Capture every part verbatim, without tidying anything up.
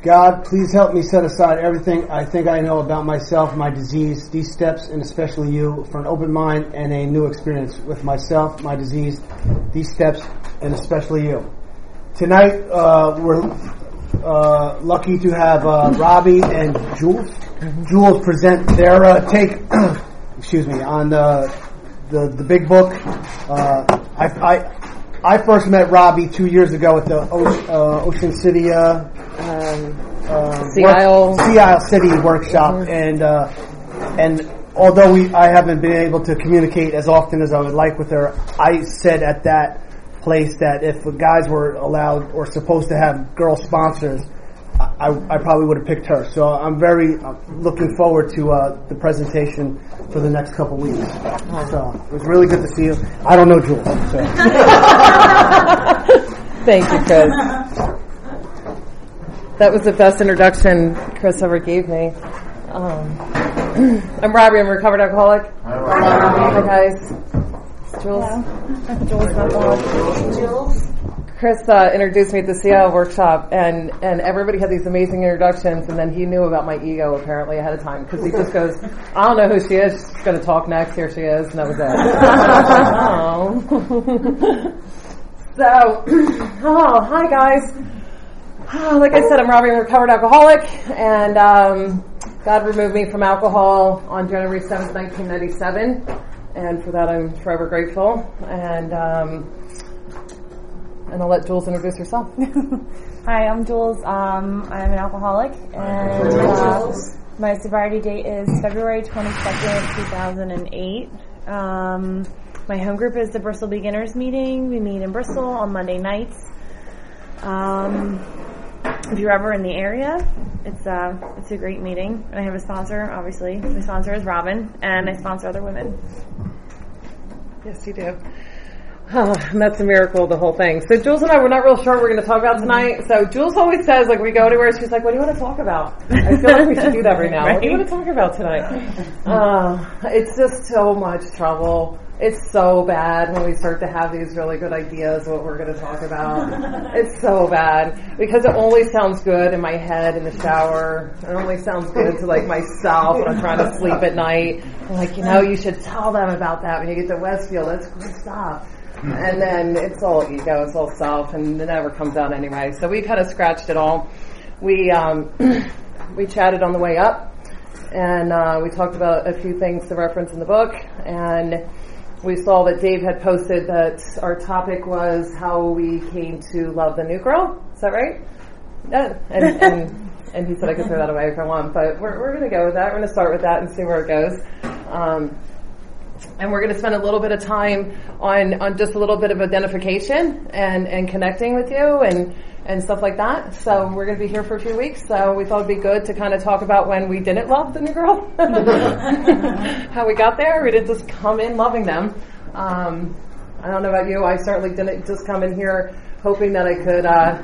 God, please help me set aside everything I think I know about myself, my disease, these steps, and especially you, for an open mind and a new experience with myself, my disease, these steps, and especially you. Tonight, uh, we're uh, lucky to have uh, Robbie and Jules. Mm-hmm. Jules present their uh, take, excuse me, on the the, the big book. Uh, I, I I first met Robbie two years ago at the o- uh, Ocean City uh, um, uh, Sea Isle Sea Isle City workshop, mm-hmm. and uh, and although we I haven't been able to communicate as often as I would like with her, I said at that place that if the guys were allowed or supposed to have girl sponsors, I, I probably would have picked her. So I'm very uh, looking forward to uh, the presentation for the next couple weeks. So it was really good to see you. I don't know Jules. So. Thank you, Chris. That was the best introduction Chris ever gave me. Um, I'm Robbie. I'm a recovered alcoholic. Hi, Hi guys. Jules. Jules. Jules. Jules. Chris uh, introduced me at the C I L workshop, and, and everybody had these amazing introductions, and then he knew about my ego apparently ahead of time, because he just goes, I don't know who she is, she's going to talk next, here she is, and that was it. So, oh, hi guys. Oh, like I said, I'm Robbie, I'm a recovered alcoholic, and um, God removed me from alcohol on January seventh, nineteen ninety-seven, and for that I'm forever grateful. And um, And I'll let Jules introduce herself. Hi, I'm Jules. Um, I'm an alcoholic, and uh, my sobriety date is February twenty-second, two thousand eight. Um, my home group is the Bristol Beginners Meeting. We meet in Bristol on Monday nights. Um, if you're ever in the area, it's uh, it's a great meeting. And I have a sponsor, obviously. My sponsor is Robin, and I sponsor other women. Yes, you do. Oh, and that's a miracle, the whole thing. So Jules and I, we're not real sure what we're going to talk about tonight. So Jules always says, like, we go to her, she's like, what do you want to talk about? I feel like we should do that right now. Right? What do you want to talk about tonight? Uh, it's just so much trouble. It's so bad when we start to have these really good ideas what we're going to talk about. It's so bad because it only sounds good in my head in the shower. It only sounds good to, like, myself when I'm trying to sleep at night. I'm like, you know, you should tell them about that when you get to Westfield. That's good stuff. And then it's all ego, it's all self, and it never comes out anyway. So we kind of scratched it all. We um, we chatted on the way up, and uh, we talked about a few things to reference in the book, and we saw that Dave had posted that our topic was how we came to love the new girl. Is that right? Yeah. And, and, and he said I could throw that away if I want, but we're, we're going to go with that. We're going to start with that and see where it goes. Um, And we're going to spend a little bit of time on, on just a little bit of identification and, and connecting with you and, and stuff like that. So we're going to be here for a few weeks. So we thought it'd be good to kind of talk about when we didn't love the new girl. How we got there. We didn't just come in loving them. Um, I don't know about you. I certainly didn't just come in here hoping that I could uh,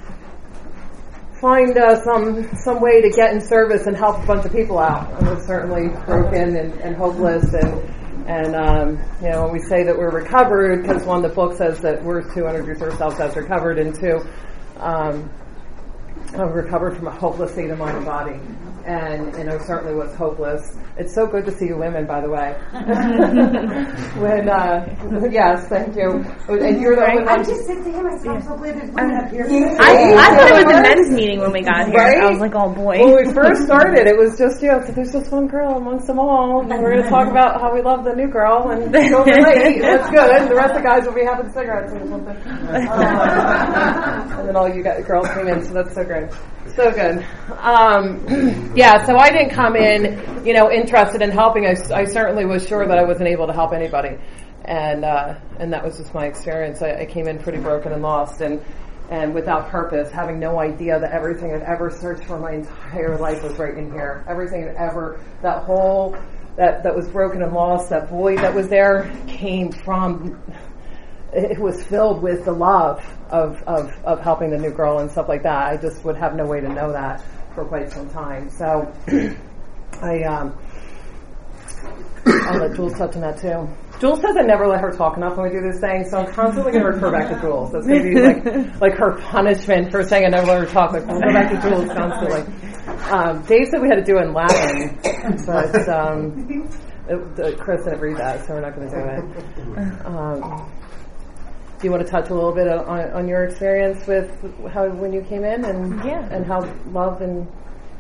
find uh, some some way to get in service and help a bunch of people out. I was certainly broken and, and hopeless and And, um, you know, when we say that we're recovered, because one, the book says that we're to introduce ourselves as recovered, and two, um, I'm recovered from a hopeless state of mind and body. And, and I certainly was hopeless. It's so good to see you women, by the way. when, uh, yes, thank you. And you're the only I just said to him, I said, I'm so glad there's women up here. I, I thought it was a men's meeting when we got here. Right? I was like, oh boy. When we first started, it was just, you know, there's just one girl amongst them all. And we're going to talk about how we love the new girl and don't relate. That's good. The rest of the guys will be having cigarettes or something. Uh, and then all you guys, girls came in, so that's so great. So good. Um, yeah, so I didn't come in, you know, interested in helping. I, I certainly was sure that I wasn't able to help anybody. And uh, and that was just my experience. I, I came in pretty broken and lost and, and without purpose, having no idea that everything I'd ever searched for my entire life was right in here. Everything I'd ever, that whole, that, that was broken and lost, that void that was there came from, it was filled with the love of, of, of helping the new girl and stuff like that. I just would have no way to know that for quite some time. So I, um, I'll let Jules touch on that too. Jules says I never let her talk enough when we do this thing, so I'm constantly going to refer back to Jules. That's going to be like like her punishment for saying I never let her talk. Like, we'll go back to Jules constantly. Um, Dave said we had to do it in Latin, but um, it, uh, Chris didn't read that, so we're not going to do it. Um, do you want to touch a little bit on, on your experience with how when you came in and yeah. and how love and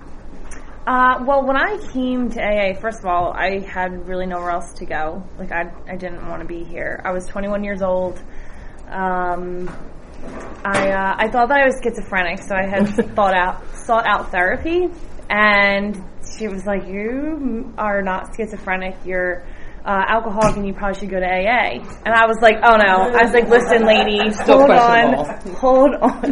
Uh, well, when I came to A A, first of all, I had really nowhere else to go. Like, I, I didn't want to be here. I was twenty-one years old. Um, I, uh, I thought that I was schizophrenic, so I had thought out, sought out therapy. And she was like, "You are not schizophrenic. You're uh, alcoholic, and you probably should go to A A." And I was like, "Oh no!" I was like, "Listen, lady, Still hold on, hold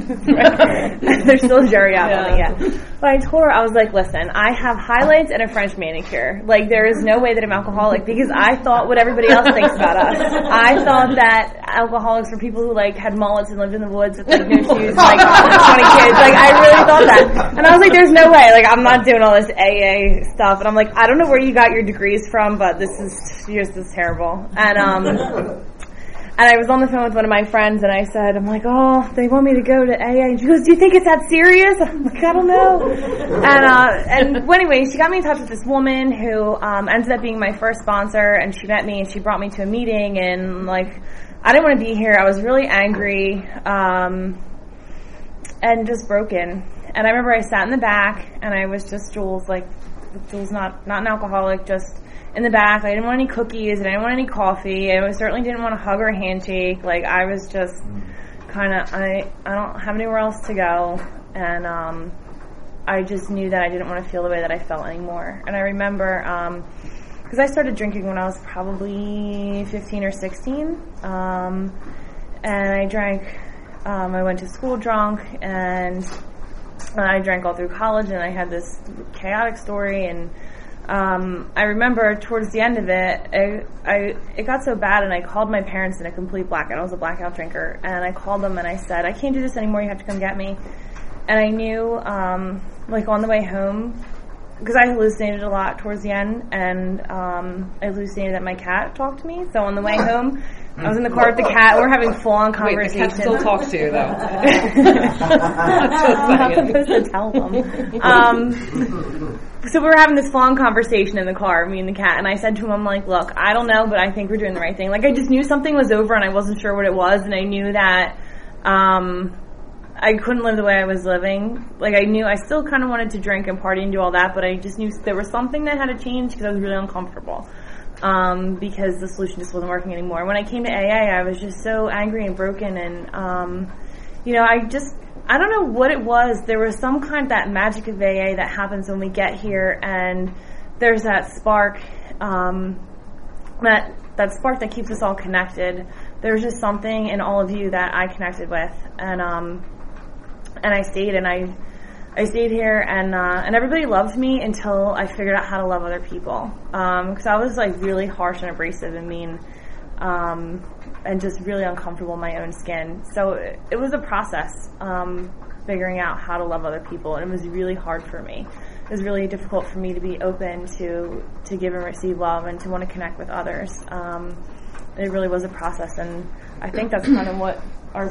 on." There's still a jury out on it, yeah. But I told her, I was like, "Listen, I have highlights and a French manicure. Like, there is no way that I'm alcoholic because I thought what everybody else thinks about us. I thought that alcoholics were people who like had mullets and lived in the woods with like no shoes, like twenty kids. Like, I really thought that. And I was like, there's no way. Like, I'm not doing all this A A stuff." And I'm like, "I don't know where you got your degrees from, but this is just is terrible." And um. And I was on the phone with one of my friends, and I said, I'm like, "Oh, they want me to go to A A." And she goes, "Do you think it's that serious?" I'm like, "I don't know." And uh, and well, anyway, she got me in touch with this woman who um, ended up being my first sponsor, and she met me, and she brought me to a meeting, and, like, I didn't want to be here. I was really angry um, and just broken. And I remember I sat in the back, and I was just Jules, like, Jules not, not an alcoholic, just in the back. I didn't want any cookies, and I didn't want any coffee. I certainly didn't want a hug or a handshake. Like, I was just kind of, I, I don't have anywhere else to go, and um, I just knew that I didn't want to feel the way that I felt anymore. And I remember, because um, I started drinking when I was probably fifteen or sixteen, um, and I drank, um, I went to school drunk, and I drank all through college, and I had this chaotic story, and Um, I remember towards the end of it, I, I, it got so bad, and I called my parents in a complete blackout. I was a blackout drinker, and I called them and I said, "I can't do this anymore. You have to come get me." And I knew, um, like on the way home, because I hallucinated a lot towards the end, and um, I hallucinated that my cat talked to me. So on the way home, I was in the car with the cat. We're having full-on conversation. Wait, the cat still talks to you, though. I'm not supposed to tell them. Um, so we were having this full-on conversation in the car, me and the cat, and I said to him, I'm like, "Look, I don't know, but I think we're doing the right thing." Like, I just knew something was over, and I wasn't sure what it was, and I knew that um, I couldn't live the way I was living. Like, I knew I still kind of wanted to drink and party and do all that, but I just knew there was something that had to change because I was really uncomfortable. Um, because the solution just wasn't working anymore. When I came to A A, I was just so angry and broken, and um, you know, I just, I don't know what it was. There was some kind of that magic of A A that happens when we get here, and there's that spark, um, that that spark that keeps us all connected. There's just something in all of you that I connected with, and um, and I stayed, and I. I stayed here, and uh, and everybody loved me until I figured out how to love other people. Because um, I was like really harsh and abrasive and mean, um, and just really uncomfortable in my own skin. So it, it was a process, um, figuring out how to love other people, and it was really hard for me. It was really difficult for me to be open to to give and receive love and to want to connect with others. Um, it really was a process, and I think that's kind of what our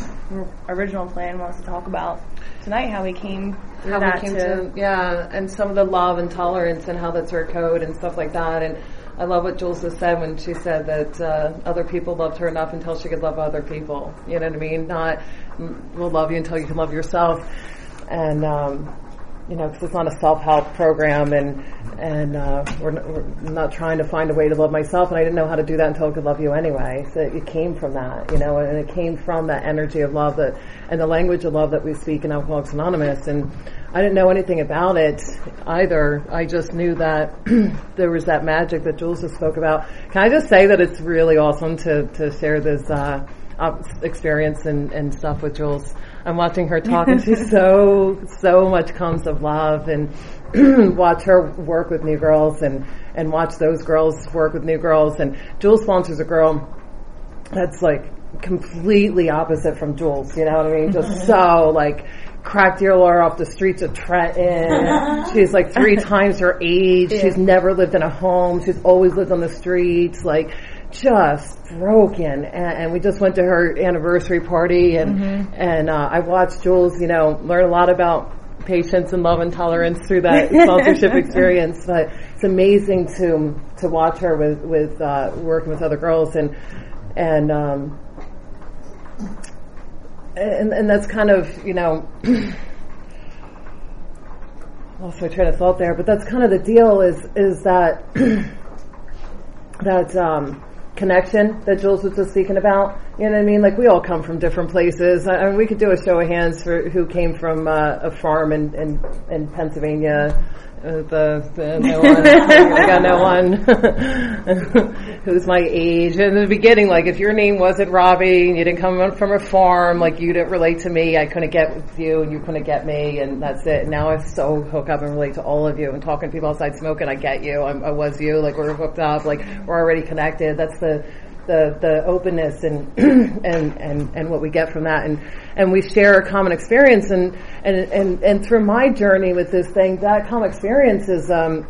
original plan was to talk about tonight, how we came through how that we came to, to, yeah, and some of the love and tolerance and how that's our code and stuff like that. And I love what Jules just said when she said that uh, other people loved her enough until she could love other people. You know what I mean? Not, we'll love you until you can love yourself. And, um, you know, because it's not a self-help program, and and uh, we're, not, we're not trying to find a way to love myself, and I didn't know how to do that until I could love you anyway. So it came from that, you know, and it came from that energy of love that, and the language of love that we speak in Alcoholics Anonymous. And I didn't know anything about it either. I just knew that there was that magic that Jules just spoke about. Can I just say that it's really awesome to to share this uh, experience and, and stuff with Jules. I'm watching her talk, and she's so, so much comes of love, and watch her work with new girls, and, and watch those girls work with new girls. And Jules sponsors a girl that's like completely opposite from Jules, you know what I mean? Just so like crack dealer off the streets of Trenton. She's like three times her age. Yeah. She's never lived in a home. She's always lived on the streets. Like, just broken, and, and we just went to her anniversary party, and mm-hmm. and uh, I watched Jules, you know, learn a lot about patience and love and tolerance through that sponsorship experience. But it's amazing to to watch her with with uh, working with other girls, and and um, and and that's kind of, you know. lost my train of thought there, but that's kind of the deal. Is is that that um, connection that Jules was just speaking about? You know what I mean? Like, we all come from different places. I, I mean, we could do a show of hands for who came from uh, a farm in in, in Pennsylvania. Uh, the, the no one, I got no one who's my age. In the beginning, like, if your name wasn't Robbie and you didn't come from a farm, like, you didn't relate to me, I couldn't get with you and you couldn't get me, and that's it. Now I so hook up and relate to all of you, and talking to people outside smoking, I get you. I'm, I was you. Like, we're hooked up. Like, we're already connected. That's the the the openness and and and and what we get from that, and and we share a common experience, and and and and through my journey with this thing, that common experience is um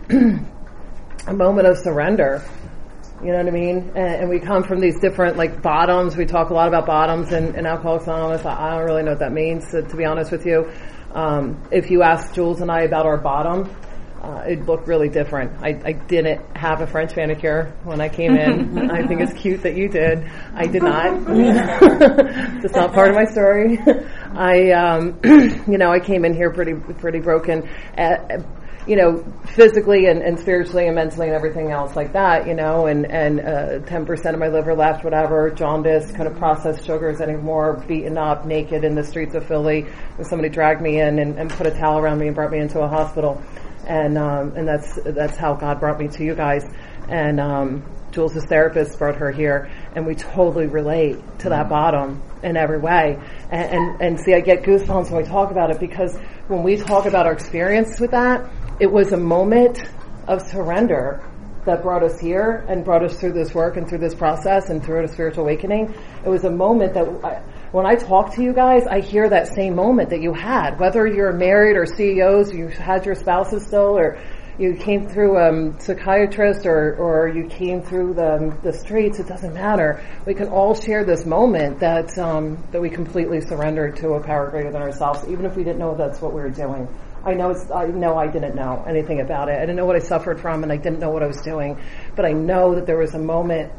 a moment of surrender. You know what I mean? And, and we come from these different, like, bottoms. We talk a lot about bottoms in, in Alcoholics Anonymous. I, I don't really know what that means, to, to be honest with you. Um, if you ask Jules and I about our bottom, Uh, it looked really different. I, I didn't have a French manicure when I came in. I think it's cute that you did. I did not. That's not part of my story. I, um, you know, I came in here pretty, pretty broken, uh, you know, physically and, and spiritually and mentally and everything else like that, you know, and, and, uh, ten percent of my liver left, whatever, jaundice, couldn't process sugars anymore, beaten up, naked in the streets of Philly. And somebody dragged me in and, and put a towel around me and brought me into a hospital. And um, and that's that's how God brought me to you guys. And um, Jules' therapist brought her here, and we totally relate to that bottom in every way. And, and and see, I get goosebumps when we talk about it, because when we talk about our experience with that, it was a moment of surrender that brought us here and brought us through this work and through this process and through a spiritual awakening. It was a moment that I, when I talk to you guys, I hear that same moment that you had, whether you're married or C E Os, you had your spouses still, or you came through a um, psychiatrist, or, or you came through the, the streets. It doesn't matter. We can all share this moment that, um, that we completely surrendered to a power greater than ourselves, even if we didn't know that's what we were doing. I know it's, I know I didn't know anything about it. I didn't know what I suffered from, and I didn't know what I was doing. But I know that there was a moment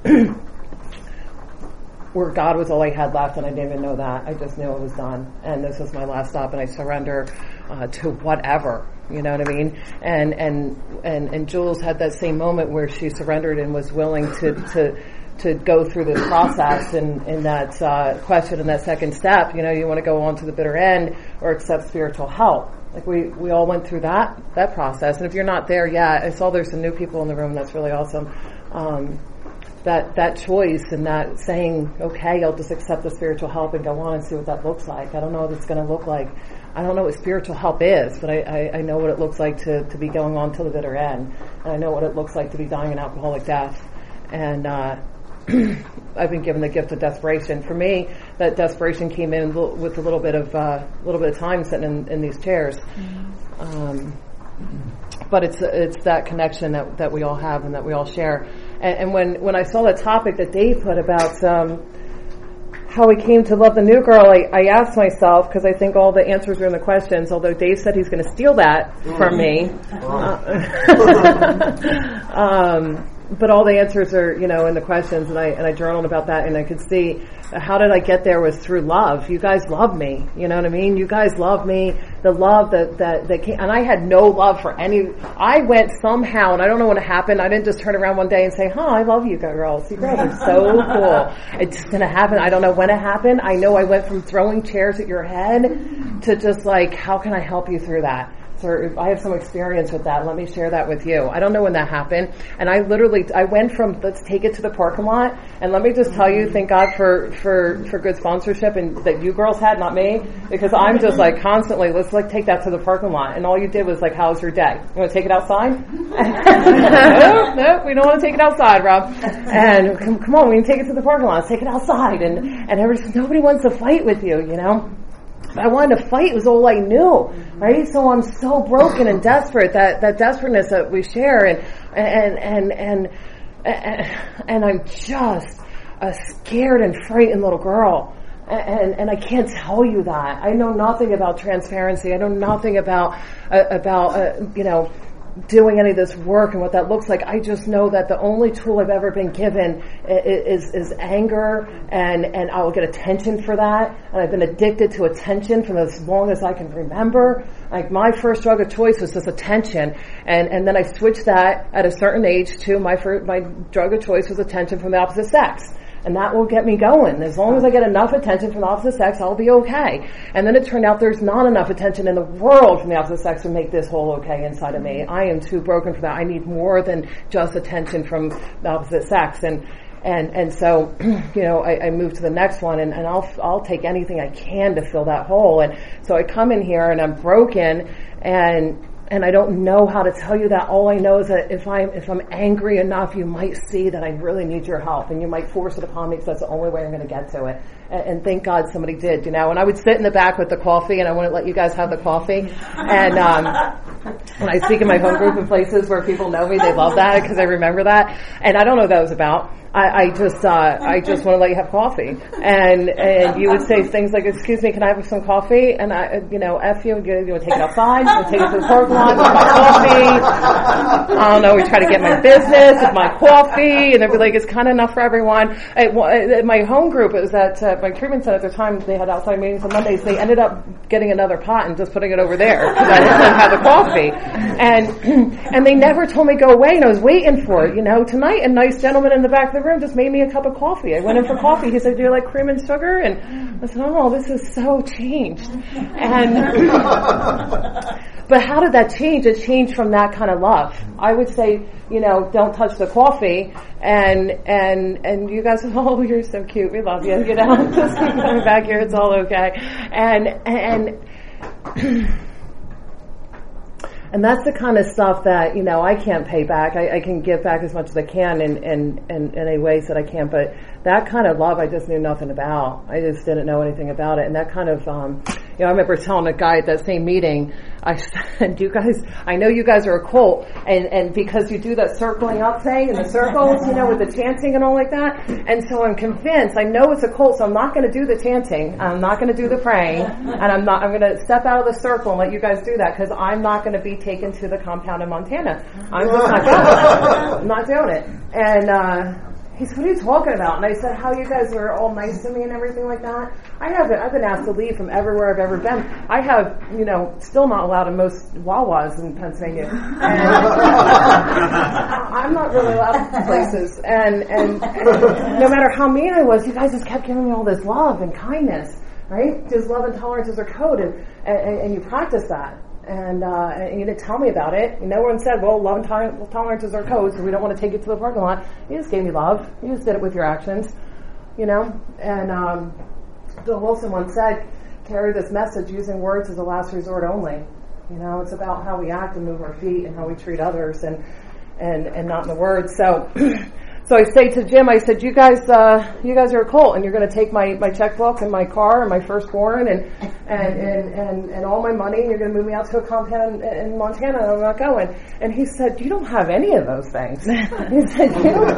where God was all I had left, and I didn't even know that. I just knew it was done, and this was my last stop, and I surrender uh, to whatever. You know what I mean? And and and and Jules had that same moment where she surrendered and was willing to to. to go through this process and, and that uh, question and that second step. You know, you want to go on to the bitter end or accept spiritual help. Like, we, we all went through that, that process. And if you're not there yet, I saw there's some new people in the room. That's really awesome. Um, that, that choice and that saying, okay, I'll just accept the spiritual help and go on and see what that looks like. I don't know what it's going to look like. I don't know what spiritual help is, but I, I, I know what it looks like to, to be going on to the bitter end. And I know what it looks like to be dying an alcoholic death. And, uh, I've been given the gift of desperation. For me, that desperation came in with a little bit of uh, a little bit of time sitting in, in these chairs. Mm-hmm. Um, but it's it's that connection that, that we all have and that we all share. And, and when, when I saw the topic that Dave put about um, how we came to love the new girl, I, I asked myself, because I think all the answers are in the questions, although Dave said he's going to steal that from me. Uh, um, But all the answers are, you know, in the questions, and I and I journaled about that, and I could see how did I get there was through love. You guys love me, you know what I mean? You guys love me. The love that that that came, and I had no love for any. I went somehow, and I don't know when it happened. I didn't just turn around one day and say, "Huh, I love you girls. You girls are so cool." It just didn't happen. I don't know when it happened. I know I went from throwing chairs at your head to just like, how can I help you through that? Or I have some experience with that. Let me share that with you. I don't know when that happened. And I literally, I went from let's take it to the parking lot. And let me just tell you, thank God for, for, for good sponsorship and that you girls had, not me. Because I'm just like constantly, let's like take that to the parking lot. And all you did was like, how's your day? You want to take it outside? no, no, we don't want to take it outside, Rob. And come, come on, we can take it to the parking lot. Let's take it outside. And, and everybody, nobody wants to fight with you, you know? I wanted to fight. It was all I knew, right? So I'm so broken and desperate. That that desperateness that we share, and and and and and, and I'm just a scared and frightened little girl. And, and I can't tell you that. I know nothing about transparency. I know nothing about, uh, about, uh, you know, doing any of this work and what that looks like. I just know that the only tool I've ever been given is, is, is anger, and, and I will get attention for that. And I've been addicted to attention from as long as I can remember. Like, my first drug of choice was just attention. And, and then I switched that at a certain age to my first, my drug of choice was attention from the opposite sex. And that will get me going. As long as I get enough attention from the opposite sex, I'll be okay. And then it turned out there's not enough attention in the world from the opposite sex to make this whole okay inside of me. I am too broken for that. I need more than just attention from the opposite sex. And and and so, you know, I, I moved to the next one, and, and I'll I'll take anything I can to fill that hole. And so I come in here and I'm broken, and And I don't know how to tell you that. All I know is that if I'm, if I'm angry enough, you might see that I really need your help, and you might force it upon me because that's the only way I'm going to get to it. And, and thank God somebody did, you know. And I would sit in the back with the coffee, and I wouldn't let you guys have the coffee. And um, when I speak in my home group in places where people know me, they love that because I remember that. And I don't know what that was about. I, I just, uh, I just want to let you have coffee. And, and you would say things like, excuse me, can I have some coffee? And I, you know, F you, you, you would take it outside, you would take it to the parking lot with my coffee. I don't know, we try to get my business with my coffee, and they'd be like, it's kind of enough for everyone. At, at my home group, it was at uh, my treatment center at the time, they had outside meetings on Mondays, they ended up getting another pot and just putting it over there, because I didn't have the coffee. And, and they never told me go away, and I was waiting for it, you know. Tonight, a nice gentleman in the back of the room just made me a cup of coffee. I went in for coffee. He said, do you like cream and sugar? And I said, oh, this is so changed. And, but how did that change? It changed from that kind of love. I would say, you know, don't touch the coffee. And, and, and you guys, oh, you're so cute. We love you. You know, just keep coming back here. It's all okay. And, and, And that's the kind of stuff that, you know, I can't pay back. I, I can give back as much as I can in, in, in, in any ways that I can. But that kind of love I just knew nothing about. I just didn't know anything about it. And that kind of, um, you know, I remember telling a guy at that same meeting, I said, you guys, I know you guys are a cult. And, and because you do that circling up thing in the circles, you know, with the chanting and all like that. And so I'm convinced, I know it's a cult, so I'm not going to do the chanting. I'm not going to do the praying. And I'm not, I'm going to step out of the circle and let you guys do that, because I'm not going to be taken to the compound in Montana. I'm just not doing it. I'm not doing it. And uh he said, what are you talking about? And I said, how you guys were all nice to me and everything like that. I haven't, I've been asked to leave from everywhere I've ever been. I have, you know, still not allowed in most Wawas in Pennsylvania. And I'm not really allowed in places. And, and, and no matter how mean I was, you guys just kept giving me all this love and kindness, right? Because love and tolerance is our code, and, and, and you practice that. And, uh, and you didn't tell me about it. No one said, well, love and to- tolerance is our code, so we don't want to take you to the parking lot. You just gave me love. You just did it with your actions, you know? And um, Bill Wilson once said, carry this message, using words as a last resort only. You know, it's about how we act and move our feet and how we treat others, and and, and not in the words. So so I say to Jim, I said, you guys uh, you guys are a cult, and you're going to take my, my checkbook and my car and my firstborn and and, and, and, and all my money, and you're going to move me out to a compound in, in Montana, and I'm not going. And he said, you don't have any of those things. He said, you don't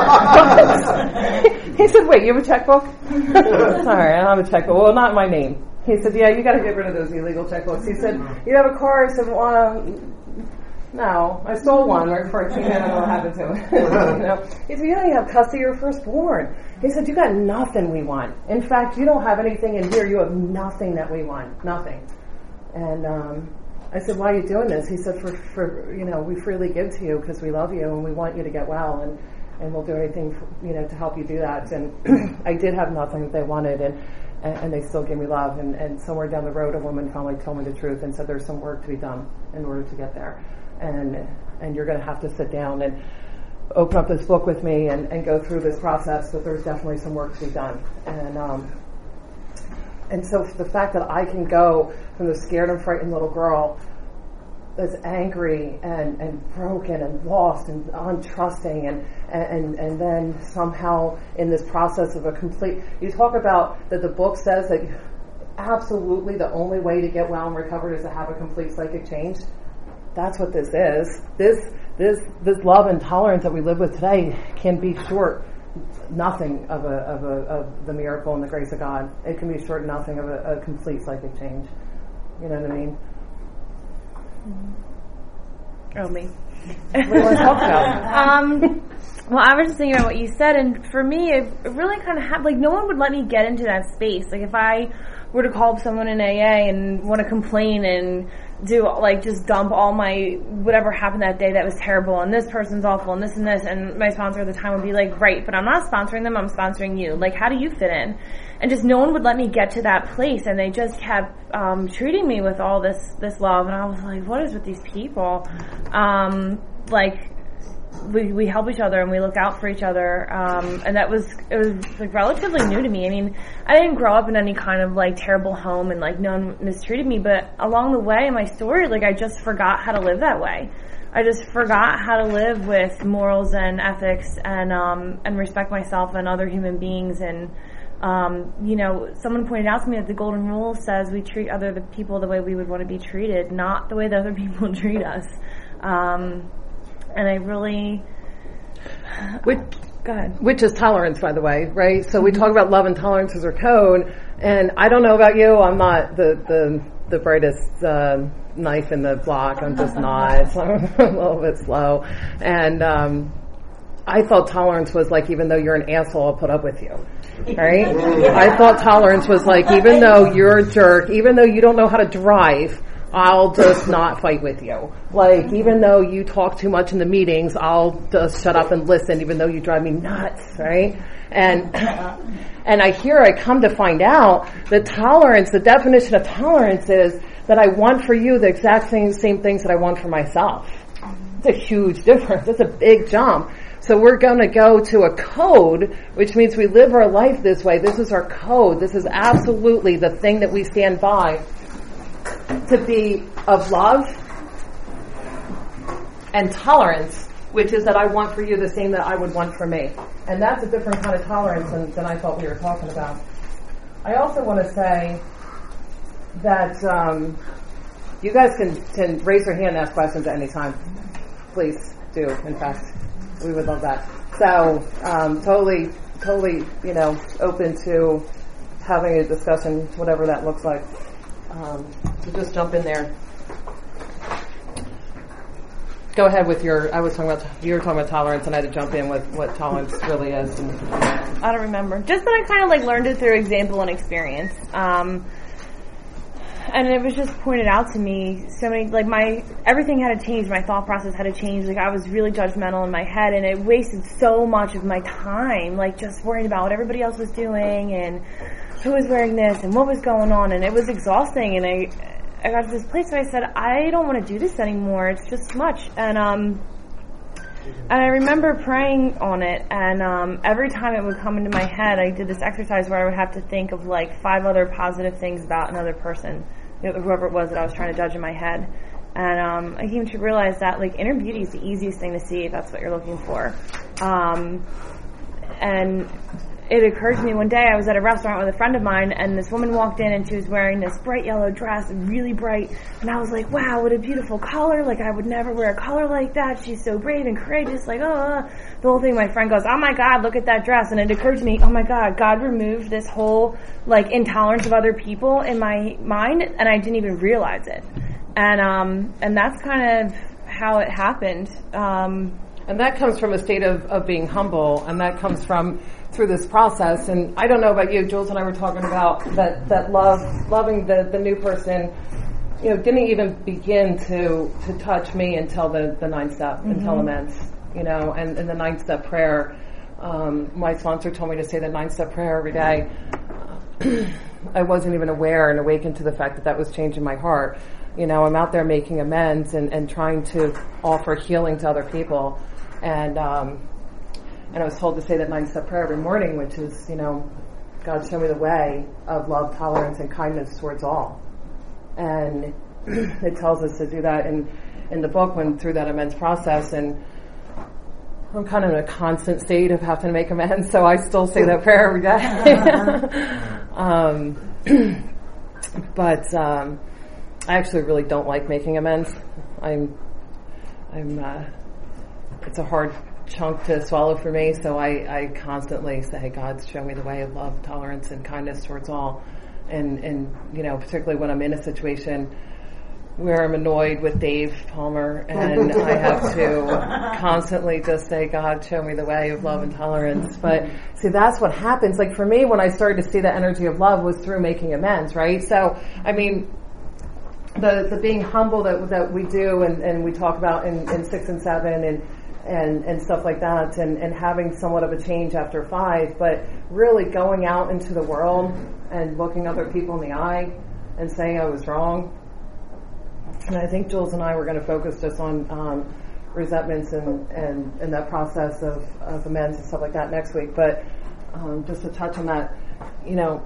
He said, wait, you have a checkbook? Sorry, I don't have a checkbook. Well, not my name. He said, yeah, you got to get rid of those illegal checkbooks. He said, you have a car? I said, well, um, no, I stole one right before I came in. I don't know what happened to it. You know? He said, you don't even have custody of your firstborn. He said, you got nothing we want. In fact, you don't have anything in here. You have nothing that we want. Nothing. And um, I said, why are you doing this? He said, for, for you know, we freely give to you because we love you and we want you to get well, and, and we'll do anything for, you know, to help you do that. And I did have nothing that they wanted, and and they still give me love. And, and somewhere down the road, a woman finally told me the truth and said, there's some work to be done in order to get there. And and you're going to have to sit down and open up this book with me and, and go through this process, but there's definitely some work to be done. And um, and so the fact that I can go from the scared and frightened little girl that's angry and, and broken and lost and untrusting, and, and and then somehow in this process of a complete, you talk about that the book says that absolutely the only way to get well and recovered is to have a complete psychic change. That's what this is. This this this love and tolerance that we live with today can be short nothing of a of a of the miracle and the grace of God. It can be short nothing of a, a complete psychic change. You know what I mean? Oh, me. What do you want to talk about? Um, well, I was just thinking about what you said, and for me, it really kind of happened. Like, no one would let me get into that space. Like, if I were to call up someone in A A and want to complain and do, like, just dump all my, whatever happened that day that was terrible, and this person's awful, and this and this, and my sponsor at the time would be like, right, but I'm not sponsoring them, I'm sponsoring you. Like, how do you fit in? And just no one would let me get to that place, and they just kept um, treating me with all this this love, and I was like, what is with these people? Um, like, we we help each other and we look out for each other, um, and that was it was like relatively new to me. I mean, I didn't grow up in any kind of like terrible home, and like no one mistreated me, but along the way in my story, like I just forgot how to live that way. I just forgot how to live with morals and ethics and um, and respect myself and other human beings. And Um, you know, someone pointed out to me that the golden rule says we treat other the people the way we would want to be treated, not the way that other people treat us. Um, and I really, which, go ahead. Which is tolerance, by the way, right? So we talk about love and tolerance as our code, and I don't know about you, I'm not the the, the brightest uh, knife in the block. I'm just not. I'm a little bit slow, and um, I thought tolerance was like, even though you're an asshole, I'll put up with you. Right? I thought tolerance was like, even though you're a jerk, even though you don't know how to drive, I'll just not fight with you. Like, even though you talk too much in the meetings, I'll just shut up and listen, even though you drive me nuts, right? And and I hear, I come to find out that tolerance, the definition of tolerance is that I want for you the exact same, same things that I want for myself. It's a huge difference. It's a big jump. So we're going to go to a code, which means we live our life this way. This is our code. This is absolutely the thing that we stand by, to be of love and tolerance, which is that I want for you the same that I would want for me. And that's a different kind of tolerance than, than I thought we were talking about. I also want to say that um, you guys can, can raise your hand and ask questions at any time. Please do, in fact. We would love that. So, um, totally, totally, you know, open to having a discussion, whatever that looks like. Um, so just jump in there. Go ahead with your, I was talking about, you were talking about tolerance, and I had to jump in with what tolerance really is. And, I don't remember. Just that I kind of like learned it through example and experience. Um, And it was just pointed out to me so many, like my, everything had to change, my thought process had to change, like I was really judgmental in my head, and it wasted so much of my time, like just worrying about what everybody else was doing, and who was wearing this, and what was going on, and it was exhausting, and I, I got to this place where I said, I don't want to do this anymore, it's just too much, and um, and I remember praying on it, and um, every time it would come into my head, I did this exercise where I would have to think of like five other positive things about another person, you know, whoever it was that I was trying to judge in my head. And um, I came to realize that like inner beauty is the easiest thing to see if that's what you're looking for. Um, and it occurred to me one day, I was at a restaurant with a friend of mine, and this woman walked in, and she was wearing this bright yellow dress, really bright, and I was like, wow, what a beautiful color, like I would never wear a color like that, she's so brave and courageous, like, oh, the whole thing. My friend goes, oh my God, look at that dress, and it occurred to me, oh my God, God removed this whole, like, intolerance of other people in my mind, and I didn't even realize it. And, um, and that's kind of how it happened. Um, And that comes from a state of, of being humble, and that comes from through this process. And I don't know about you, Jules and I were talking about that, that love, loving the, the new person, you know, didn't even begin to, to touch me until the, the ninth step, mm-hmm. until immense, you know, and, and the ninth step prayer. Um, my sponsor told me to say the ninth step prayer every day. I wasn't even aware and awakened to the fact that that was changing my heart. You know, I'm out there making amends and, and trying to offer healing to other people. And um, and I was told to say that nine-step prayer every morning, which is, you know, God show me the way of love, tolerance, and kindness towards all. And it tells us to do that in, in the book when through that amends process. And I'm kind of in a constant state of having to make amends, so I still say that prayer every day. um, but um, I actually really don't like making amends. I'm I'm uh, it's a hard chunk to swallow for me. So I, I constantly say, God, show me the way of love, tolerance, and kindness towards all. And, and, you know, particularly when I'm in a situation where I'm annoyed with Dave Palmer and I have to constantly just say, God, show me the way of love and tolerance. But see, that's what happens. Like for me, when I started to see the energy of love was through making amends, right? So, I mean, the, the being humble that, that we do and, and we talk about in, in six and seven and, and, and stuff like that and, and having somewhat of a change after five, but really going out into the world and looking other people in the eye and saying I was wrong. And I think Jules and I were going to focus just on um, resentments and, and, and that process of, of amends and stuff like that next week. But um, just to touch on that, you know,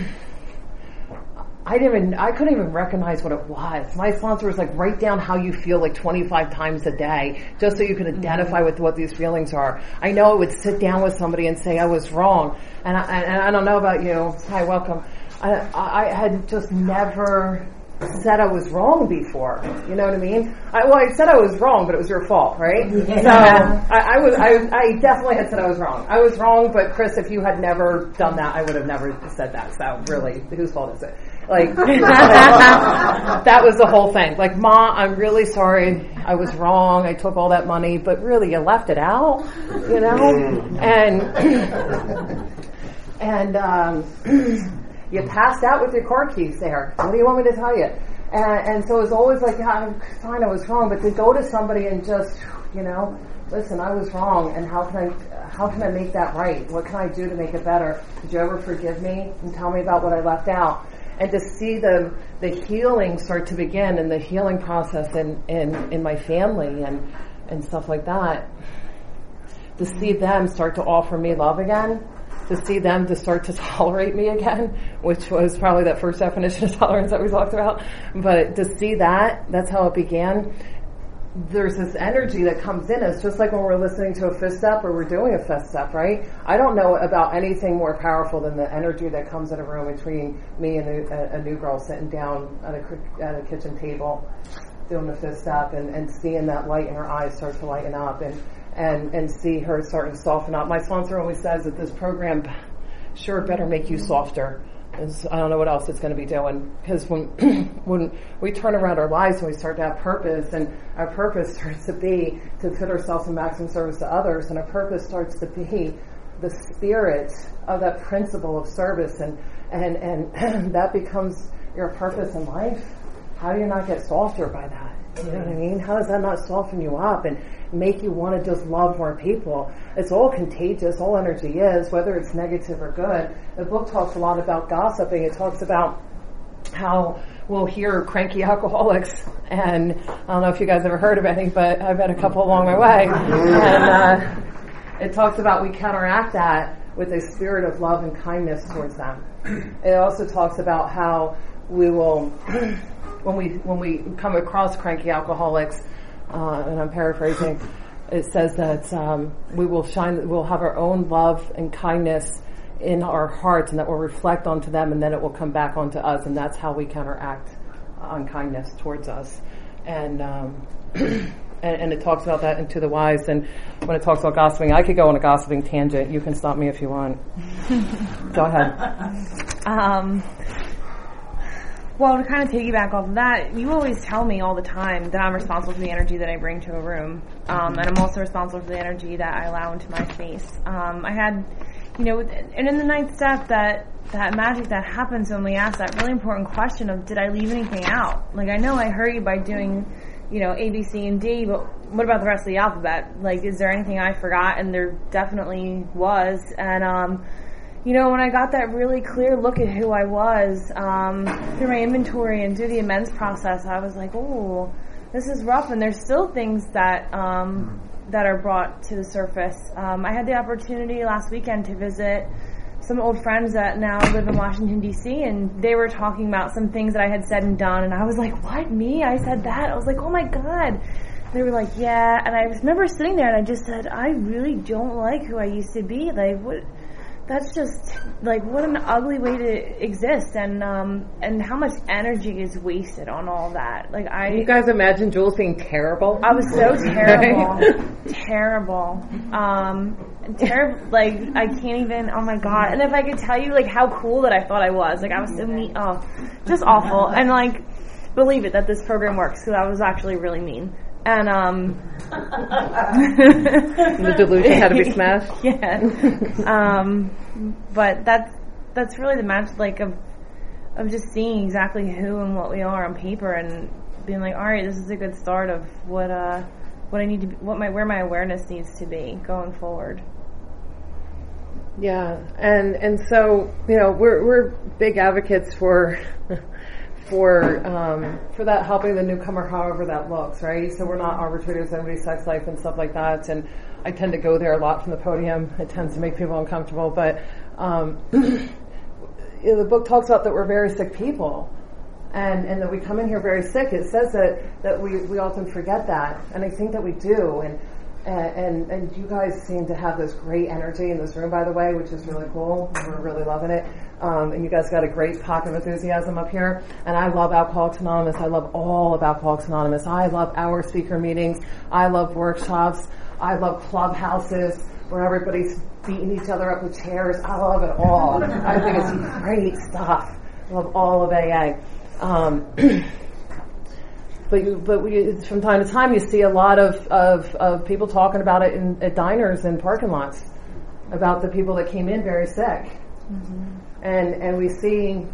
I didn't even, I couldn't even recognize what it was. My sponsor was like, write down how you feel like twenty-five times a day, just so you could identify mm-hmm. with what these feelings are. I know I would sit down with somebody and say I was wrong. And I, and I don't know about you. Hi, welcome. I, I had just never said I was wrong before. You know what I mean? I, well, I said I was wrong, but it was your fault, right? Yeah. So I, I was, I, I definitely had said I was wrong. I was wrong, but Chris, if you had never done that, I would have never said that. So really, whose fault is it? Like, like that was the whole thing. Like, Ma, I'm really sorry. I was wrong. I took all that money, but really, you left it out, you know? And and um, you passed out with your car keys there. What do you want me to tell you? And, and so it was always like, yeah, I'm fine, I was wrong. But to go to somebody and just, you know, listen, I was wrong, and how can I, how can I make that right? What can I do to make it better? Did you ever forgive me and tell me about what I left out? And to see the the healing start to begin and the healing process in, in, in my family and, and stuff like that. To see them start to offer me love again. To see them to start to tolerate me again, which was probably that first definition of tolerance that we talked about. But to see that, that's how it began. There's this energy that comes in us, just like when we're listening to a fifth step or we're doing a fifth step, right? I don't know about anything more powerful than the energy that comes in a room between me and a, a new girl sitting down at a, at a kitchen table doing the fifth step and, and seeing that light in her eyes start to lighten up and, and, and see her starting to soften up. My sponsor always says that this program sure better make you softer. I don't know what else it's going to be doing, because when when we turn around our lives and we start to have purpose, and our purpose starts to be to put ourselves in maximum service to others, and our purpose starts to be the spirit of that principle of service, and and and that becomes your purpose in life. How do you not get softer by that? You know what I mean? How does that not soften you up and make you want to just love more people? It's all contagious. All energy is, whether it's negative or good. The book talks a lot about gossiping. It talks about how we'll hear cranky alcoholics, and I don't know if you guys ever heard of any, but I've had a couple along my way. And uh, it talks about we counteract that with a spirit of love and kindness towards them. It also talks about how we will... When we when we come across cranky alcoholics, uh, and I'm paraphrasing, it says that um, we will shine, we'll have our own love and kindness in our hearts, and that will reflect onto them, and then it will come back onto us, and that's how we counteract unkindness towards us. And um, and, and it talks about that in To the Wise. And when it talks about gossiping, I could go on a gossiping tangent. You can stop me if you want. Go ahead. Um. Well, to kind of piggyback off of that, you always tell me all the time that I'm responsible for the energy that I bring to a room. Um, and I'm also responsible for the energy that I allow into my space. Um, I had, you know, and in the ninth step, that, that magic that happens when we ask that really important question of, did I leave anything out? Like, I know I hurt you by doing, you know, A, B, C, and D, but what about the rest of the alphabet? Like, is there anything I forgot? And there definitely was. And, um, you know, when I got that really clear look at who I was, um, through my inventory and through the amends process, I was like, oh, this is rough. And there's still things that, um, that are brought to the surface. Um, I had the opportunity last weekend to visit some old friends that now live in Washington, D C, and they were talking about some things that I had said and done. And I was like, what, me? I said that? I was like, oh my God. They were like, yeah. And I remember sitting there and I just said, I really don't like who I used to be. Like, what? that's just like what an ugly way to exist, and um, and how much energy is wasted on all that. Like I, Can you guys imagine Jules being terrible? I was so terrible, terrible, um, terrible. Like I can't even. Oh my god! And if I could tell you like how cool that I thought I was, like I was so mean. Oh, just awful. And like, believe it that this program works because I was actually really mean. And um, the delusion had to be smashed. Yeah. Um, but that's that's really the match, like of of just seeing exactly who and what we are on paper, and being like, all right, this is a good start of what uh what I need to be, what my where my awareness needs to be going forward. Yeah, and and so you know we're we're big advocates for. for um, for that helping the newcomer however that looks, right? So we're not arbitrators of anybody's sex life and stuff like that, and I tend to go there a lot from the podium. It tends to make people uncomfortable, but um, you know, the book talks about that we're very sick people, and, and that we come in here very sick. It says that, that we, we often forget that, and I think that we do, and and and you guys seem to have this great energy in this room, by the way, which is really cool. We're really loving it. Um, and you guys got a great pocket of enthusiasm up here. And I love Alcoholics Anonymous. I love all of Alcoholics Anonymous. I love our speaker meetings. I love workshops. I love clubhouses where everybody's beating each other up with chairs. I love it all. I think it's great stuff. I love all of A A. Um, but you, but we, from time to time, you see a lot of, of, of people talking about it in, at diners and parking lots about the people that came in very sick. Mm-hmm. And and we see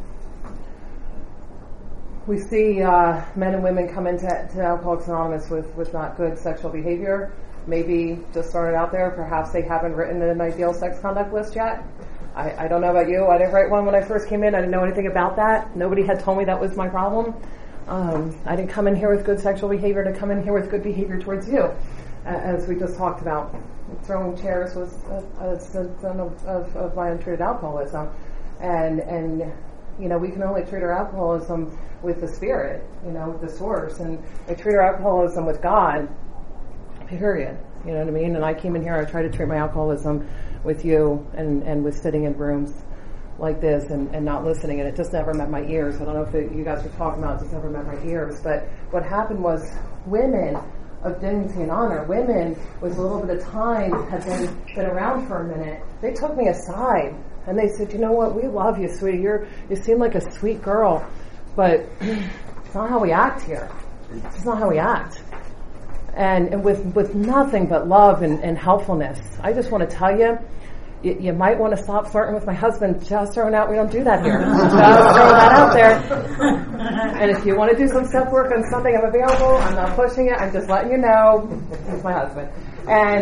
we see uh, men and women come into to Alcoholics Anonymous with, with not good sexual behavior. Maybe just started out there. Perhaps they haven't written an ideal sex conduct list yet. I, I don't know about you. I didn't write one when I first came in. I didn't know anything about that. Nobody had told me that was my problem. Um, I didn't come in here with good sexual behavior to come in here with good behavior towards you, as we just talked about. Throwing chairs was a, a symptom of, of, of my untreated alcoholism. And, and, you know, we can only treat our alcoholism with the spirit, you know, with the source. And I treat our alcoholism with God, period. You know what I mean? And I came in here, I tried to treat my alcoholism with you and, and with sitting in rooms like this and, and not listening. And it just never met my ears. I don't know if it, you guys were talking about it, just never met my ears. But what happened was women of dignity and honor, women with a little bit of time, had been, been around for a minute. They took me aside. And they said, you know what, we love you, sweetie. You're, you seem like a sweet girl, but it's not how we act here. It's not how we act. And, and with, with nothing but love and, and helpfulness. I just want to tell you, you, you might want to stop flirting with my husband. Just throwing out, we don't do that here. Just throw that out there. And if you want to do some step work on something, I'm available. I'm not pushing it. I'm just letting you know. He's my husband. And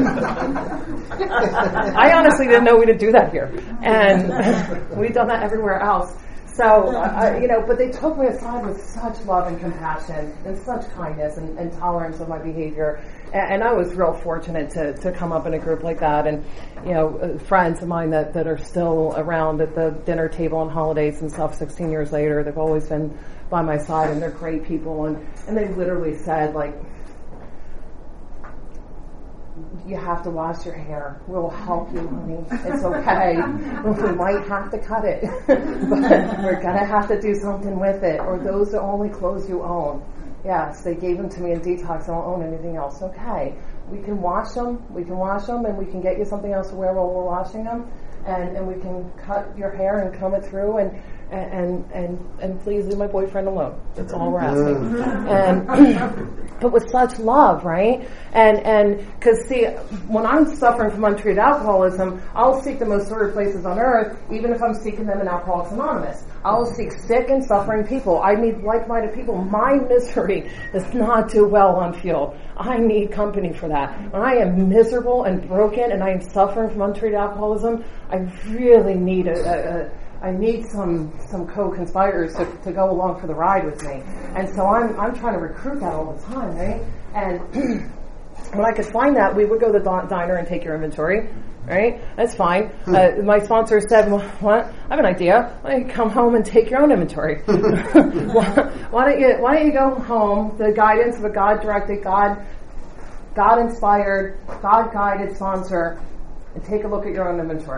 I honestly didn't know we did do that here. And we've done that everywhere else. So, uh, you know, but they took me aside with such love and compassion and such kindness and, and tolerance of my behavior. And, and I was real fortunate to, to come up in a group like that. And, you know, uh, friends of mine that, that are still around at the dinner table on holidays and stuff sixteen years later, they've always been by my side, and they're great people. And, and they literally said, like, you have to wash your hair. We'll help you, honey. It's okay. We might have to cut it, but we're going to have to do something with it. Or those are only clothes you own. Yes, they gave them to me in detox. I don't own anything else. Okay. We can wash them. We can wash them, and we can get you something else to wear while we're washing them. And, and we can cut your hair and comb it through and and and and please leave my boyfriend alone. That's all we're asking. And but with such love, right? And and because see, when I'm suffering from untreated alcoholism, I'll seek the most sordid places on earth, even if I'm seeking them in Alcoholics Anonymous. I'll seek sick and suffering people. I need like-minded people. My misery does not do well on fuel. I need company for that. When I am miserable and broken and I am suffering from untreated alcoholism, I really need a, a, a I need some some co-conspirators to, to go along for the ride with me. And so I'm I'm trying to recruit that all the time, right? And when I could find that, we would go to the diner and take your inventory, right? That's fine. Uh, my sponsor said, well, what? I have an idea. Why don't you come home and take your own inventory? why, why don't you Why don't you go home, the guidance of a God-directed, God, God-inspired, God-guided sponsor, and take a look at your own inventory.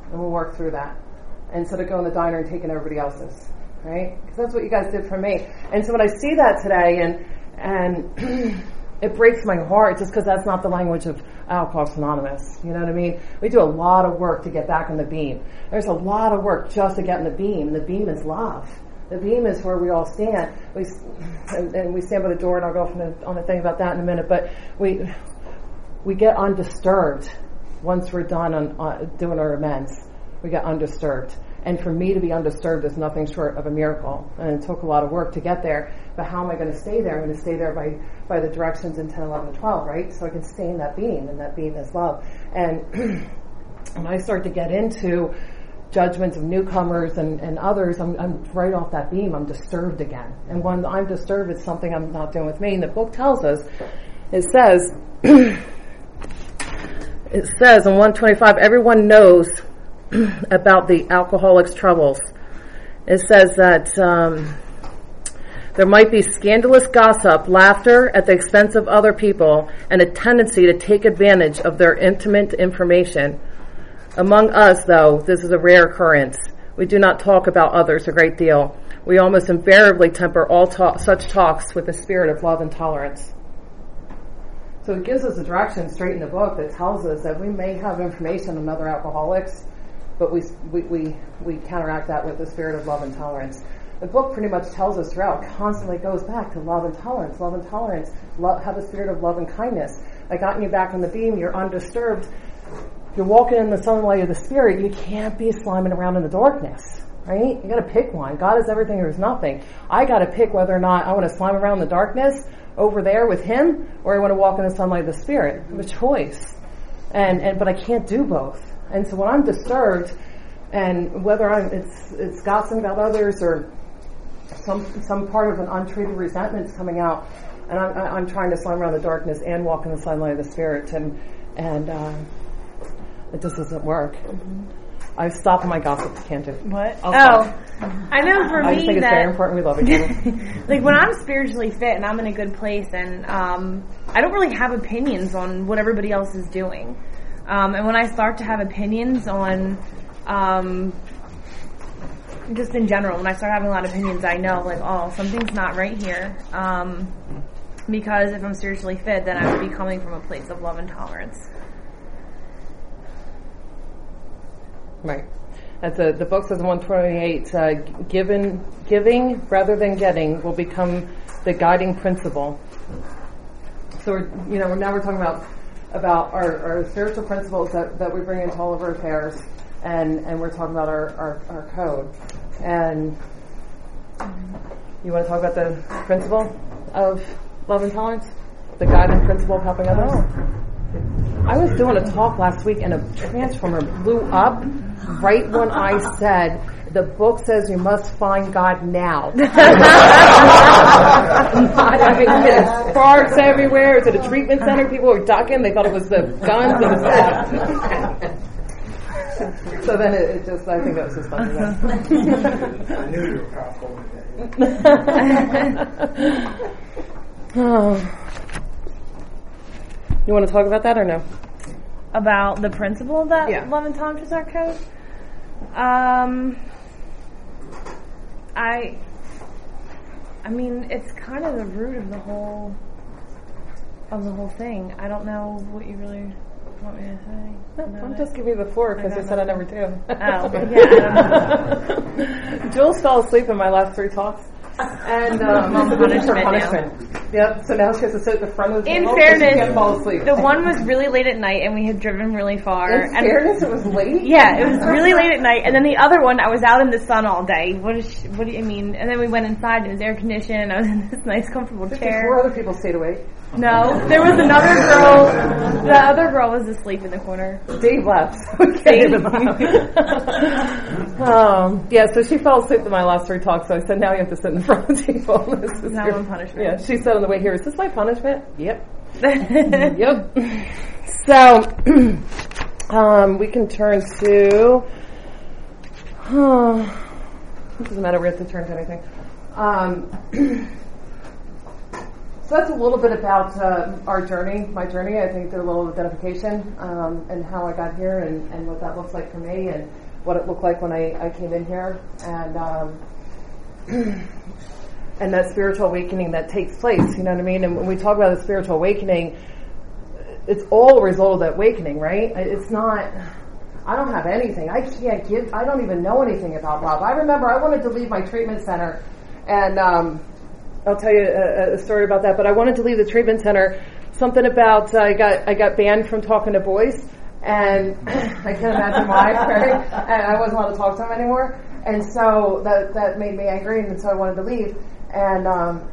and we'll work through that instead of going to the diner and taking everybody else's, right? Because that's what you guys did for me. And so when I see that today, and and it breaks my heart just because that's not the language of Alcoholics Anonymous. You know what I mean? We do a lot of work to get back in the beam. There's a lot of work just to get in the beam. The beam is love. The beam is where we all stand. We and, and we stand by the door, and I'll go off on the, on the thing about that in a minute. But we we get undisturbed once we're done on uh, doing our amends. We get undisturbed. And for me to be undisturbed is nothing short of a miracle. And it took a lot of work to get there. But how am I going to stay there? I'm going to stay there by, by the directions in ten, eleven, and twelve, right? So I can stay in that beam, and that beam is love. And when I start to get into judgments of newcomers and, and others, I'm, I'm right off that beam. I'm disturbed again. And when I'm disturbed, it's something I'm not doing with me. And the book tells us, it says, it says in one twenty-five, everyone knows about the alcoholic's troubles. It says that um, there might be scandalous gossip, laughter at the expense of other people, and a tendency to take advantage of their intimate information. Among us, though, this is a rare occurrence. We do not talk about others a great deal. We almost invariably temper all talk, such talks with the spirit of love and tolerance. So it gives us a direction straight in the book that tells us that we may have information on other alcoholics, but we, we we we counteract that with the spirit of love and tolerance. The book pretty much tells us throughout, constantly goes back to love and tolerance, love and tolerance, love, have the spirit of love and kindness. I got you back on the beam, you're undisturbed, you're walking in the sunlight of the spirit, you can't be sliming around in the darkness, right? You gotta pick one. God is everything or is nothing. I gotta pick whether or not I want to slime around in the darkness over there with him, or I want to walk in the sunlight of the spirit. I have a choice. And, and, but I can't do both. And so when I'm disturbed, and whether I'm, it's, it's gossiping about others or some, some part of an untreated resentment's coming out, and I'm, I'm trying to slime around the darkness and walk in the sunlight of the spirit, and, and, uh, it just doesn't work. Mm-hmm. I stop on my gossip. Can't do it. What? I'll oh, stop. I know for I me just think that, it's very important we love each other. like when I'm spiritually fit and I'm in a good place, and um, I don't really have opinions on what everybody else is doing. Um, and when I start to have opinions on, um, just in general, when I start having a lot of opinions, I know like, oh, something's not right here. Um, because if I'm spiritually fit, then I would be coming from a place of love and tolerance. Right. That's a, the book says in one twenty-eight, uh, given, giving rather than getting will become the guiding principle. So we're, you know, now we're talking about about our, our spiritual principles that, that we bring into all of our affairs, and, and we're talking about our, our, our code. And you want to talk about the principle of love and tolerance? The guiding principle of helping others? Oh. I was doing a talk last week and a transformer blew up right when I said, the book says you must find God now. I mean, there's sparks everywhere. It's at a treatment center. People were ducking. They thought it was the guns and the So then it, it just, I think that was just funny. I knew you were powerful with that. Oh. You want to talk about that or no? About the principle that yeah. love and tolerance is our code? Um, I, I mean, it's kind of the root of the whole, of the whole thing. I don't know what you really want me to say. No, I'm just giving you the floor because I, I said I never do. Oh, yeah. Jules fell asleep in my last three talks. And um, punishment, punishment. Yep. So now she has to sit at the front of the table. In fairness, she can't fall asleep. The one was really late at night, and we had driven really far. In and fairness, it was late. Yeah, it was really late at night. And then the other one, I was out in the sun all day. What is? She, what do you mean? And then we went inside, and it was air conditioned, and I was in this nice, comfortable chair. Four other people stayed awake. No, there was another girl. The other girl was asleep in the corner. Dave left. Okay. um, yeah, so she fell asleep in my last three talks, so I said, now you have to sit in front of the table. This is now your one punishment. Yeah, she said on the way here, is this my punishment? Yep. Yep. So, um, we can turn to, uh, it doesn't matter, we have to turn to anything. Um, so that's a little bit about uh, our journey, my journey. I think did a little identification um, and how I got here and, and what that looks like for me and what it looked like when I, I came in here and um, and that spiritual awakening that takes place. You know what I mean? And when we talk about the spiritual awakening, it's all a result of that awakening, right? It's not. I don't have anything. I can't give. I don't even know anything about love. I remember I wanted to leave my treatment center, and um, I'll tell you a, a story about that. But I wanted to leave the treatment center. Something about uh, I got I got banned from talking to boys, and I can't imagine why. Right? And I wasn't allowed to talk to them anymore, and so that that made me angry, and so I wanted to leave. And um,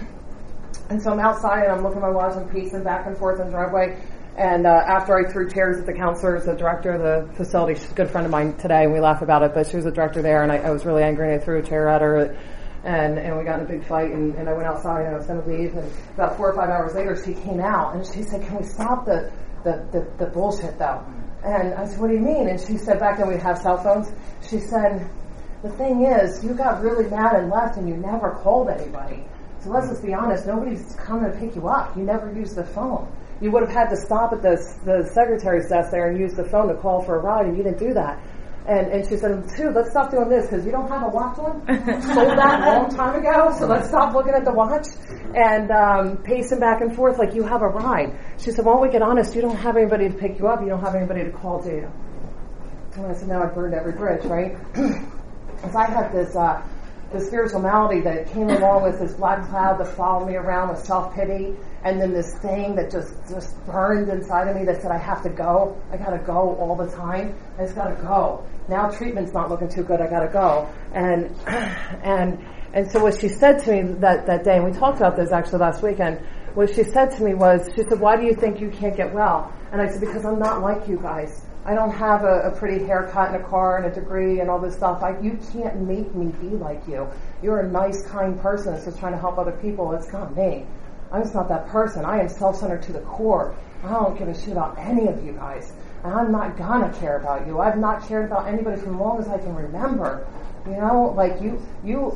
and so I'm outside, and I'm looking at my watch and pacing back and forth in the driveway. And uh, after I threw chairs at the counselors, the director of the facility, she's a good friend of mine today, and we laugh about it, but she was a director there, and I, I was really angry, and I threw a chair at her, and, and we got in a big fight, and, and I went outside, and I was going to leave, and about four or five hours later, she came out, and she said, can we stop the, the, the, the bullshit, though? And I said, what do you mean? And she said, back then we'd have cell phones, she said, the thing is, you got really mad and left, and you never called anybody. So let's just be honest, nobody's coming to pick you up. You never used the phone. You would have had to stop at the the secretary's desk there and use the phone to call for a ride, and you didn't do that. And and she said, too, let's stop doing this because you don't have a watch on. Sold that a long time ago, so let's stop looking at the watch and um, pacing back and forth like you have a ride. She said, well, we get honest, you don't have anybody to pick you up. You don't have anybody to call, do you? And I said, now I've burned every bridge, right? Because I had this uh, this spiritual malady that came along with this black cloud that followed me around with self-pity. And then this thing that just, just burned inside of me that said, I have to go. I got to go all the time. I just got to go. Now treatment's not looking too good. I got to go. And and and so what she said to me that, that day, and we talked about this actually last weekend, what she said to me was, she said, why do you think you can't get well? And I said, because I'm not like you guys. I don't have a, a pretty haircut and a car and a degree and all this stuff. I, you can't make me be like you. You're a nice, kind person that's just trying to help other people. It's not me. I'm just not that person. I am self-centered to the core. I don't give a shit about any of you guys. And I'm not gonna care about you. I've not cared about anybody for as long as I can remember. You know, like you, you,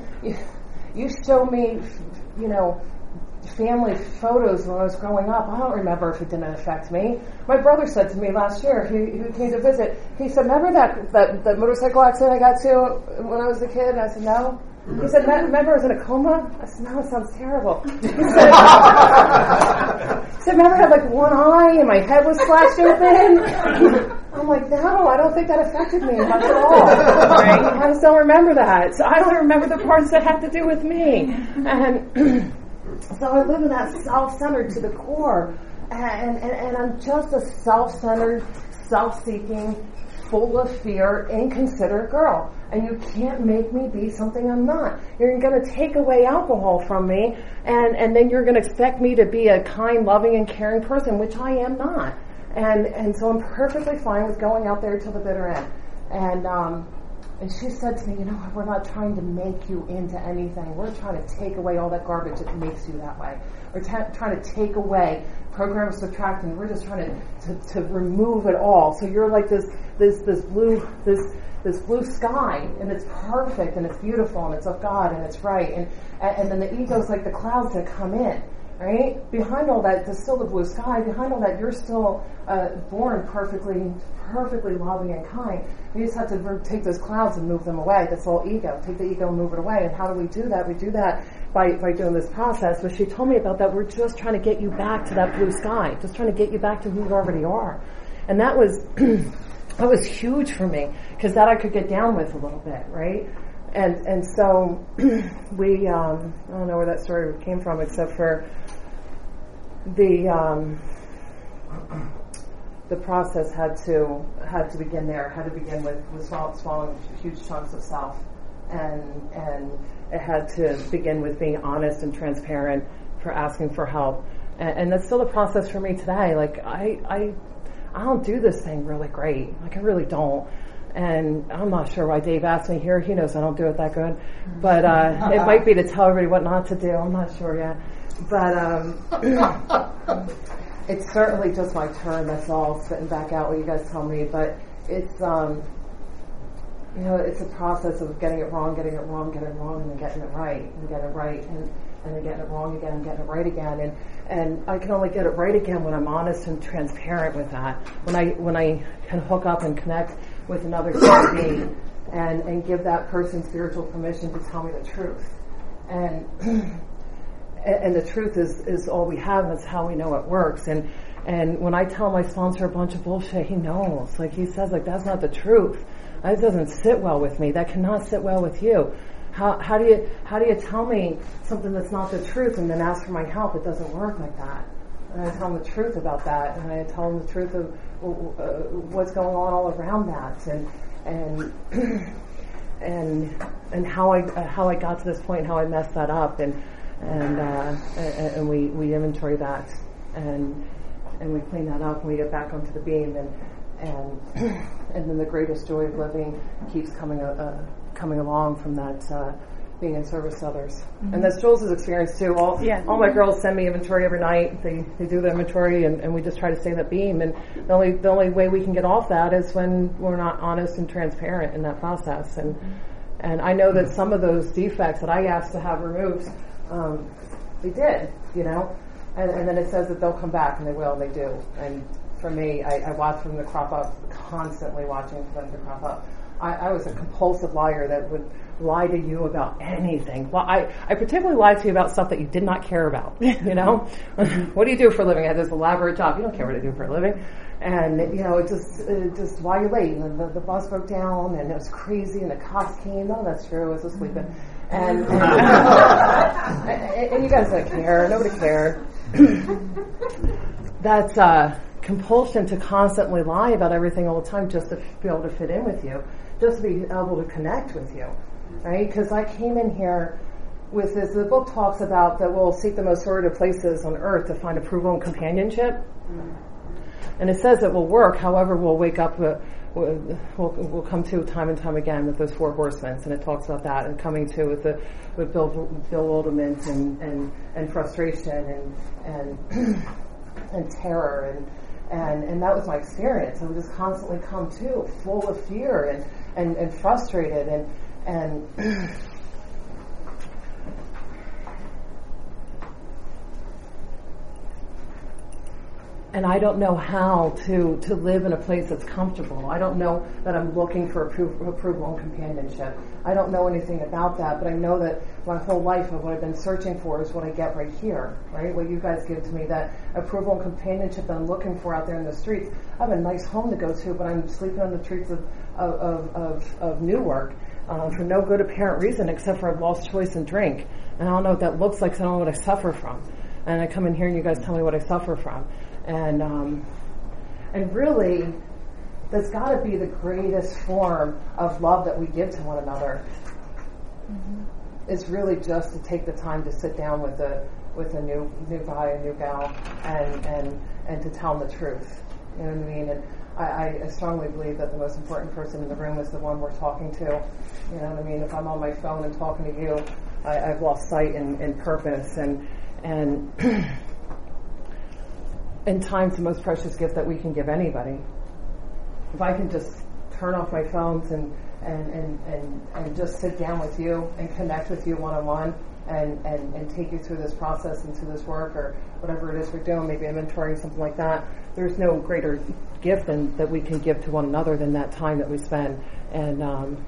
you show me, you know, family photos when I was growing up. I don't remember if it didn't affect me. My brother said to me last year, he, he came to visit, he said, remember that, that, that motorcycle accident I got to when I was a kid? And I said, no. He said, remember I was in a coma? I said, no, it sounds terrible. He said, he said, remember I had like one eye and my head was slashed open? I'm like, no, I don't think that affected me much at all. Right? I just don't remember that. So I don't remember the parts that have to do with me. And so I live in that self-centered to the core. And, and, and I'm just a self-centered, self-seeking, full of fear, inconsiderate girl. And you can't make me be something I'm not. You're going to take away alcohol from me, and, and then you're going to expect me to be a kind, loving, and caring person, which I am not. And and so I'm perfectly fine with going out there till the bitter end. And um, and she said to me, you know, we're not trying to make you into anything. We're trying to take away all that garbage that makes you that way. We're t- trying to take away program subtracting. We're just trying to, to to remove it all. So you're like this this this blue this this blue sky, and it's perfect and it's beautiful and it's of God and it's right. And and then the ego's like the clouds that come in. Right? Behind all that, there's still the blue sky. Behind all that, you're still uh, born perfectly, perfectly loving and kind. You just have to take those clouds and move them away. That's all ego. Take the ego and move it away. And how do we do that? We do that by, by doing this process. But she told me about that. We're just trying to get you back to that blue sky. Just trying to get you back to who you already are. And that was that was huge for me, because that I could get down with a little bit, right? And and so we, um, I don't know where that story came from, except for the um, the process had to had to begin there. Had to begin with, with swallowing huge chunks of self, and and it had to begin with being honest and transparent, for asking for help, and, and that's still the process for me today. Like I I I don't do this thing really great. Like I really don't. And I'm not sure why Dave asked me here. He knows I don't do it that good. But uh, it might be to tell everybody what not to do. I'm not sure yet. But um, it's certainly just my turn. That's all, spitting back out what you guys tell me. But it's, um, you know, it's a process of getting it wrong, getting it wrong, getting it wrong, and then getting it right, and getting it right. And, and then getting it wrong again, and getting it right again, and and I can only get it right again when I'm honest and transparent with that. When I when I can hook up and connect with another human being, and and give that person spiritual permission to tell me the truth, and and the truth is is all we have, and that's how we know it works. And and when I tell my sponsor a bunch of bullshit, he knows. Like he says, like that's not the truth. That doesn't sit well with me. That cannot sit well with you. How, how do you how do you tell me something that's not the truth and then ask for my help? It doesn't work like that. And I tell them the truth about that, and I tell them the truth of uh, what's going on all around that, and and and and how I uh, how I got to this point, and how I messed that up, and and uh, and, and we, we inventory that, and and we clean that up, and we get back onto the beam, and and and then the greatest joy of living keeps coming uh, uh, coming along from that uh, being in service to others. Mm-hmm. And that's Jules' experience too. All yeah. all my girls send me inventory every night. They they do the inventory, and, and we just try to stay in that beam. And the only the only way we can get off that is when we're not honest and transparent in that process. And mm-hmm. and I know that some of those defects that I asked to have removed, um, they did, you know. And, and then it says that they'll come back, and they will, and they do. And for me, I, I watch for them to crop up, constantly watching for them to crop up. I, I was a compulsive liar that would lie to you about anything. Well, I, I particularly lied to you about stuff that you did not care about, you know? What do you do for a living? I had this elaborate job. You don't care what I do for a living. And, you know, it just, it just why are you late? And the, the bus broke down, and it was crazy, and the cops came. No, that's true. I was just sleeping. And, and, and, and you guys don't care. Nobody cared. That's uh, compulsion to constantly lie about everything all the time just to be able to fit in with you, just to be able to connect with you, right? Because I came in here with this, the book talks about that we'll seek the most sordid places on earth to find approval and companionship. And it says it will work, however, we'll wake up, uh, we'll, we'll come to time and time again with those four horsemen, and it talks about that, and coming to with the with Bill, Bill Wildermuth and, and, and frustration and and and terror, and, and and that was my experience. I would just constantly come to full of fear and, and, and frustrated and and And I don't know how to, to live in a place that's comfortable. I don't know that I'm looking for appro- approval and companionship. I don't know anything about that, but I know that my whole life of what I've been searching for is what I get right here, right? What you guys give to me, that approval and companionship that I'm looking for out there in the streets. I have a nice home to go to, but I'm sleeping on the streets of, of, of, of, of Newark uh, for no good apparent reason except for I've lost choice and drink. And I don't know what that looks like, because I don't know what I suffer from. And I come in here and you guys tell me what I suffer from. And um, and really, that's got to be the greatest form of love that we give to one another. Mm-hmm. It's really just to take the time to sit down with a with a new new guy, a new gal, and and and to tell them the truth. You know what I mean? And I, I strongly believe that the most important person in the room is the one we're talking to. You know what I mean? If I'm on my phone and talking to you, I, I've lost sight and, and purpose, and and. And time's the most precious gift that we can give anybody. If I can just turn off my phones and, and, and, and, and just sit down with you and connect with you one-on-one and, and, and take you through this process and through this work or whatever it is we're doing, maybe inventorying, something like that, there's no greater gift than, that we can give to one another than that time that we spend. And um,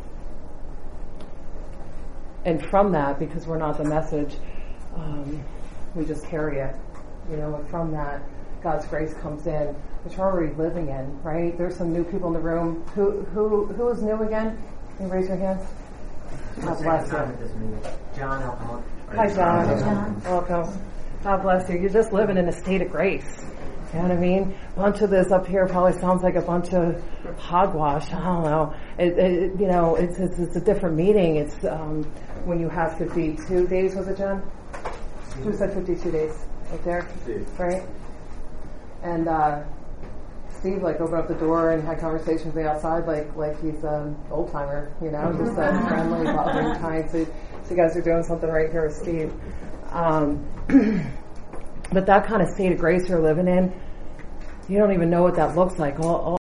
and from that, because we're not the message, um, we just carry it. You know, and from that, God's grace comes in, which we're already living in, right? There's some new people in the room. Who who who is new again? Can you raise your hands? God bless you. John Alcoholic. Hi, John. Hi, John. Welcome. God bless you. You're just living in a state of grace. You know what I mean? A bunch of this up here probably sounds like a bunch of hogwash. I don't know. It, it, you know, it's, it's it's a different meeting. It's um, when you have fifty-two days, was it, John? Who said fifty-two days? Right there? Right? And uh, Steve like opened up the door and had conversations with me outside like like he's an old timer, you know, just uh, friendly, loving, kind. So, so you guys are doing something right here with Steve. Um, but that kind of state of grace you're living in, you don't even know what that looks like. All, all